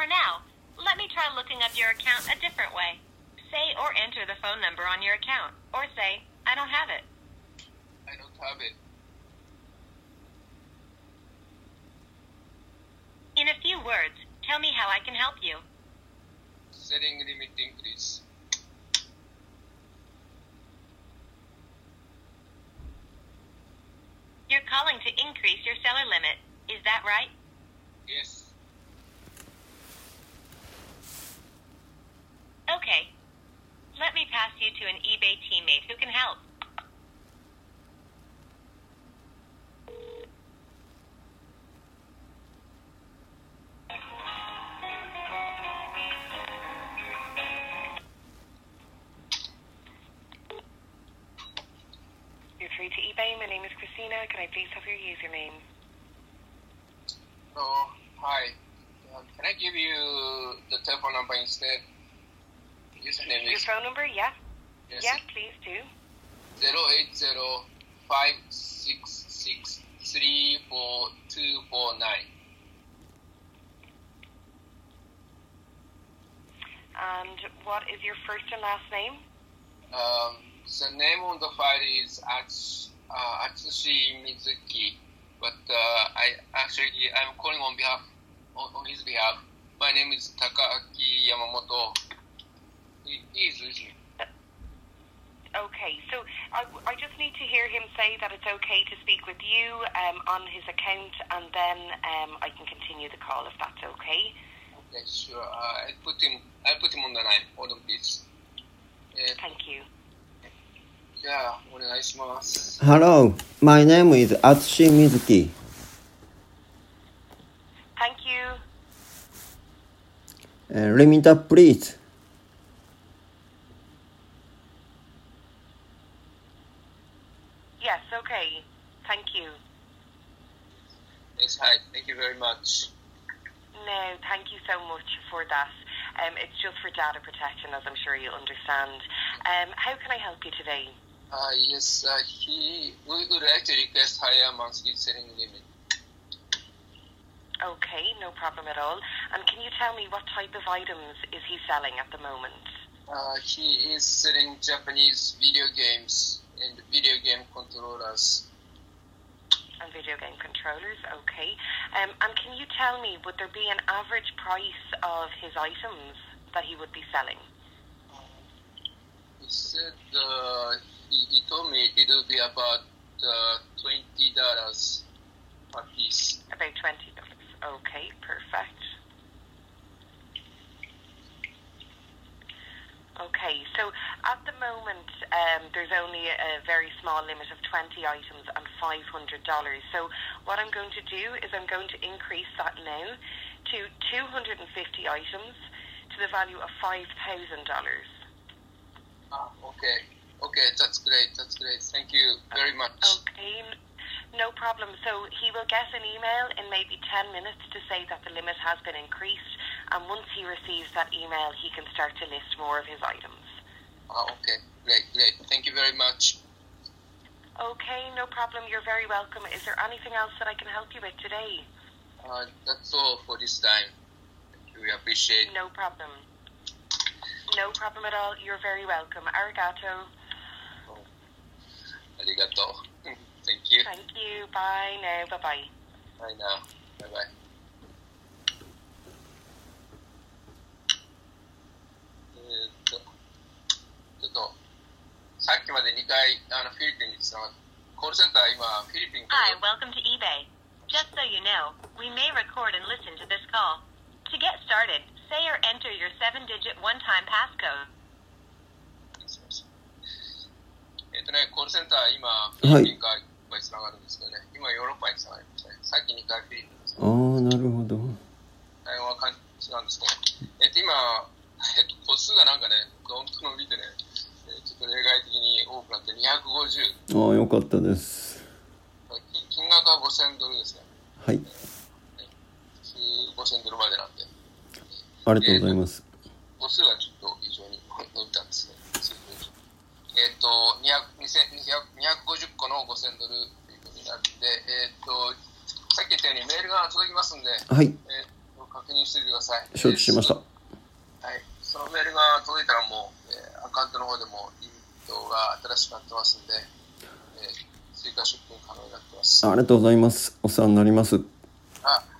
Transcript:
now, let me try looking up your account a different way. Say or enter the phone number on your account, or say, I don't have it. I don't have it. In a few words, tell me how I can help you. Setting limit increase. You're calling to increase your seller limit. Is that right? Yes. Okay. Let me pass you to an eBay teammate who can help. You're through to eBay. My name is Christina. Can I please have your username? Oh, hi. Can I give you the telephone number instead? Username Your is phone number? Yeah. yes, Yeah, please do. 080-566-34249. And what is your first and last name? The name on the file is Atsushi Mizuki, but I'm calling on his behalf. My name is Takaaki Yamamoto. He is with me. Okay, so I just need to hear him say that it's okay to speak with you on his account, and then I can continue the call if that's okay. Okay, sure. I'll put him on the line. Hold on, please. Thank you. じゃあお願いします。 Hello, my name is Atsushi Mizuki. Thank you. Limiter, please. Yes, okay. Thank you. Yes, hi. Thank you very much. No, thank you so much for that. It's just for data protection, as I'm sure you'll understand. How can I help you today? Yes, we would like to request higher monthly selling limit. Okay, no problem at all. And can you tell me what type of items is he selling at the moment? He is selling Japanese video games and video game controllers. And video game controllers, okay. And can you tell me, would there be an average price of his items that he would be selling? He said he told me it will be about $20 per piece. About $20. Okay, perfect. Okay, so at the moment there's only a very small limit of 20 items and $500. So what I'm going to do is I'm going to increase that now to 250 items to the value of $5,000. Okay, that's great. Thank you very much. Okay, no problem. So he will get an email in maybe 10 minutes to say that the limit has been increased, and once he receives that email, he can start to list more of his items. Okay, great. Thank you very much. Okay, no problem. You're very welcome. Is there anything else that I can help you with today? That's all for this time. We appreciate. No problem. No problem at all. You're very welcome. Arigato. Arigato. Thank you. Thank you. Bye now. Bye-bye. Bye now. Bye-bye.さっきまで2回フィリピンにつながって、コールセンター今フィリピンから。 Hi, welcome to eBay. Just so you know, we may record and listen to this call. To get started, say or enter your 7-digit one-time passcode. コールセンター今フィリピンからいっぱいつながるんですけどね、今ヨーロッパにつながりましたね。さっき2回フィリピンですね。 なるほど。 対応は感じなんですけど、今、個数がなんかね、本当の見てね、ちょっと例外的に多くなって250。 よかったです。 金額は$5,000ですね。 はい。 $5,000までなんで。 ありがとうございます。 個数はちょっと異常に伸びたんですね。250個の$5,000ということになって、さっき言ったようにメールが届きますんで、 はい。 確確認しておいてください。 承知しました。 はい。そのメールが届いたらもう、アカウントの方でもリミットが新しくなってますんで、追加出品可能になってます。 ありがとうございます。お世話になります。 あ